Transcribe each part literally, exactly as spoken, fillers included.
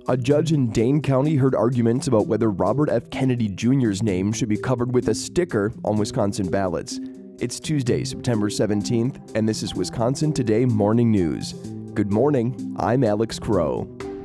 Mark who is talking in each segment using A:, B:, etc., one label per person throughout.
A: A judge in Dane County heard arguments about whether Robert F. Kennedy Junior's name should be covered with a sticker on Wisconsin ballots. It's Tuesday, September seventeenth, and this is Wisconsin Today Morning News. Good morning, I'm Alex Crow.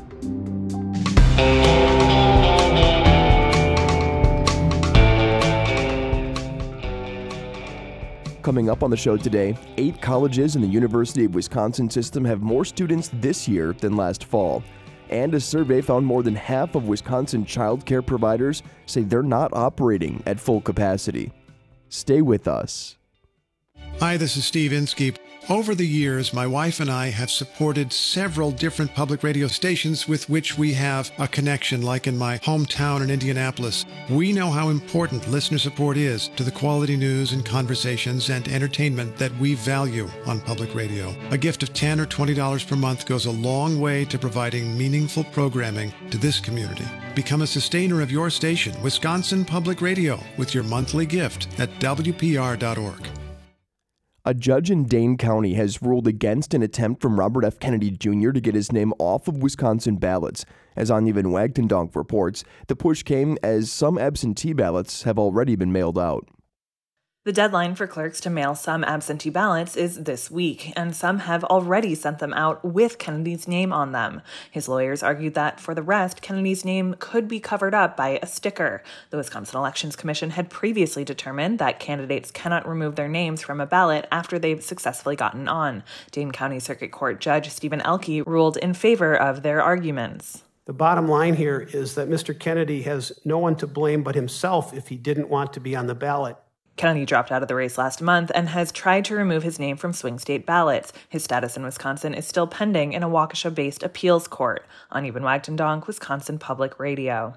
A: Coming up on the show today, eight colleges in the University of Wisconsin system have more students this year than last fall. And a survey found more than half of Wisconsin child care providers say they're not operating at full capacity. Stay with us.
B: Hi, this is Steve Inskeep. Over the years, my wife and I have supported several different public radio stations with which we have a connection, like in my hometown in Indianapolis. We know how important listener support is to the quality news and conversations and entertainment that we value on public radio. A gift of ten dollars or twenty dollars per month goes a long way to providing meaningful programming to this community. Become a sustainer of your station, Wisconsin Public Radio, with your monthly gift at W P R dot org.
A: A judge in Dane County has ruled against an attempt from Robert F. Kennedy Junior to get his name off of Wisconsin ballots. As Anja Wagtendonk reports, the push came as some absentee ballots have already been mailed out.
C: The deadline for clerks to mail some absentee ballots is this week, and some have already sent them out with Kennedy's name on them. His lawyers argued that for the rest, Kennedy's name could be covered up by a sticker. The Wisconsin Elections Commission had previously determined that candidates cannot remove their names from a ballot after they've successfully gotten on. Dane County Circuit Court Judge Stephen Elke ruled in favor of their arguments.
D: The bottom line here is that Mister Kennedy has no one to blame but himself if he didn't want to be on the ballot.
C: Kennedy dropped out of the race last month and has tried to remove his name from swing state ballots. His status in Wisconsin is still pending in a Waukesha-based appeals court. Anja Wagtendonk, Wisconsin Public Radio.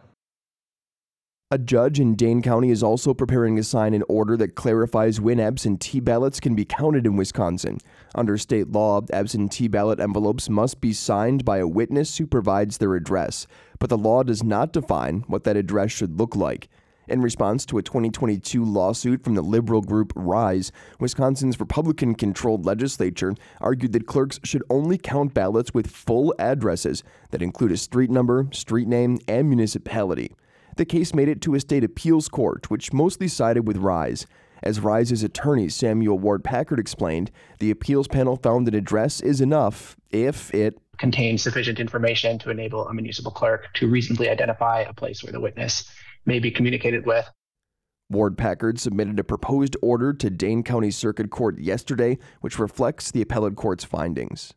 A: A judge in Dane County is also preparing to sign an order that clarifies when absentee ballots can be counted in Wisconsin. Under state law, absentee ballot envelopes must be signed by a witness who provides their address, but the law does not define what that address should look like. In response to a twenty twenty-two lawsuit from the liberal group RISE, Wisconsin's Republican-controlled legislature argued that clerks should only count ballots with full addresses that include a street number, street name, and municipality. The case made it to a state appeals court, which mostly sided with RISE. As RISE's attorney Samuel Ward Packard explained, the appeals panel found an address is enough if it
E: contains sufficient information to enable a municipal clerk to reasonably identify a place where the witness may be communicated with.
A: Ward Packard submitted a proposed order to Dane County Circuit Court yesterday, which reflects the appellate court's findings.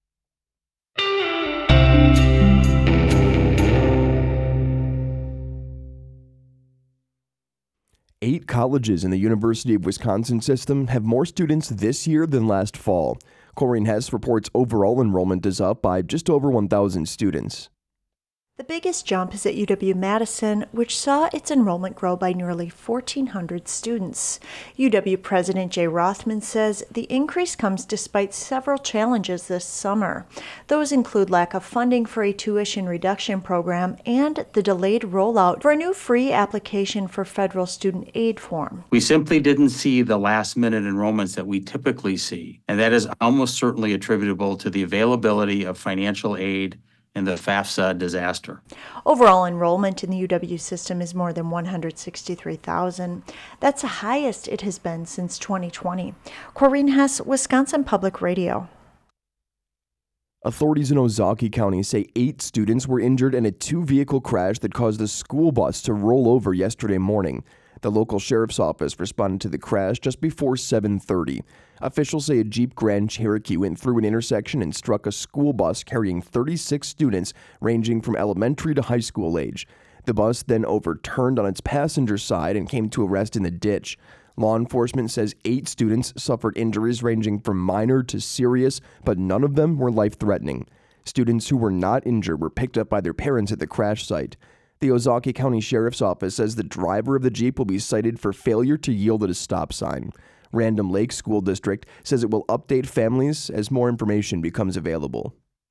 A: Eight colleges in the University of Wisconsin system have more students this year than last fall. Corrine Hess reports overall enrollment is up by just over one thousand students.
F: The biggest jump is at U W-Madison, which saw its enrollment grow by nearly fourteen hundred students. U W President Jay Rothman says the increase comes despite several challenges this summer. Those include lack of funding for a tuition reduction program and the delayed rollout for a new free application for federal student aid form.
G: We simply didn't see the last-minute enrollments that we typically see, and that is almost certainly attributable to the availability of financial aid in the FAFSA disaster.
F: Overall enrollment in the U W system is more than one hundred sixty-three thousand. That's the highest it has been since twenty twenty. Corrine Hess, Wisconsin Public Radio.
A: Authorities in Ozaukee County say eight students were injured in a two-vehicle crash that caused a school bus to roll over yesterday morning. The local sheriff's office responded to the crash just before seven thirty. Officials say a Jeep Grand Cherokee went through an intersection and struck a school bus carrying thirty-six students ranging from elementary to high school age. The bus then overturned on its passenger side and came to a rest in the ditch. Law enforcement says eight students suffered injuries ranging from minor to serious, but none of them were life-threatening. Students who were not injured were picked up by their parents at the crash site. The Ozaukee County Sheriff's Office says the driver of the Jeep will be cited for failure to yield at a stop sign. Random Lake School District says it will update families as more information becomes available.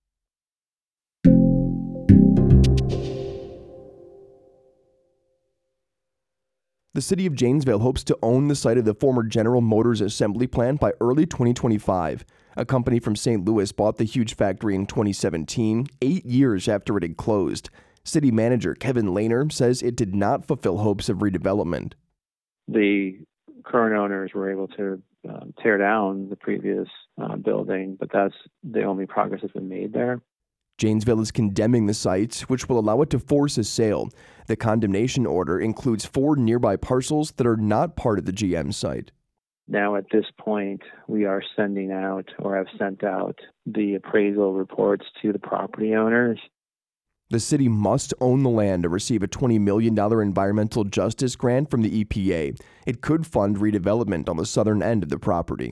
A: The city of Janesville hopes to own the site of the former General Motors assembly plant by early twenty twenty-five. A company from Saint Louis bought the huge factory in twenty seventeen, eight years after it had closed. City manager Kevin Lehner says it did not fulfill hopes of redevelopment.
H: The current owners were able to um, tear down the previous uh, building, but that's the only progress that's been made there.
A: Janesville is condemning the site, which will allow it to force a sale. The condemnation order includes four nearby parcels that are not part of the G M site.
H: Now, at this point, we are sending out or have sent out the appraisal reports to the property owners.
A: The city must own the land to receive a twenty million dollars environmental justice grant from the E P A. It could fund redevelopment on the southern end of the property.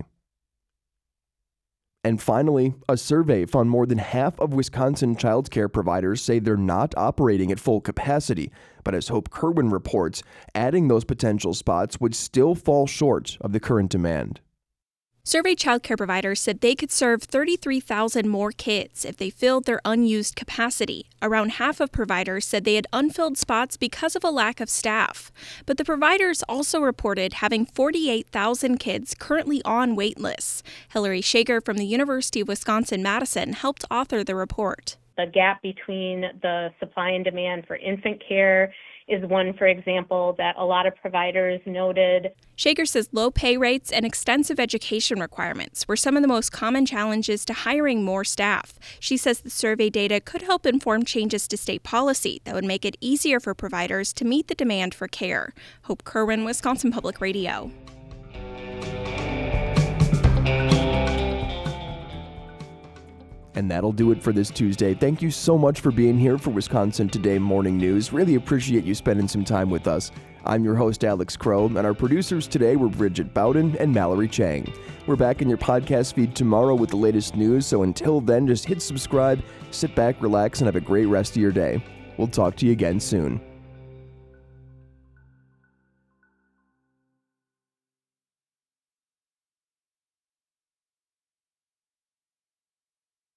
A: And finally, a survey found more than half of Wisconsin child care providers say they're not operating at full capacity. But as Hope Kerwin reports, adding those potential spots would still fall short of the current demand.
I: Surveyed childcare providers said they could serve thirty-three thousand more kids if they filled their unused capacity. Around half of providers said they had unfilled spots because of a lack of staff. But the providers also reported having forty-eight thousand kids currently on wait lists. Hillary Shager from the University of Wisconsin-Madison helped author the report.
J: The gap between the supply and demand for infant care is one, for example, that a lot of providers noted.
I: Shager says low pay rates and extensive education requirements were some of the most common challenges to hiring more staff. She says the survey data could help inform changes to state policy that would make it easier for providers to meet the demand for care. Hope Kerwin, Wisconsin Public Radio.
A: And that'll do it for this Tuesday. Thank you so much for being here for Wisconsin Today Morning News. Really appreciate you spending some time with us. I'm your host, Alex Crow, and our producers today were Bridget Bowden and Mallory Chang. We're back in your podcast feed tomorrow with the latest news, so until then, just hit subscribe, sit back, relax, and have a great rest of your day. We'll talk to you again soon.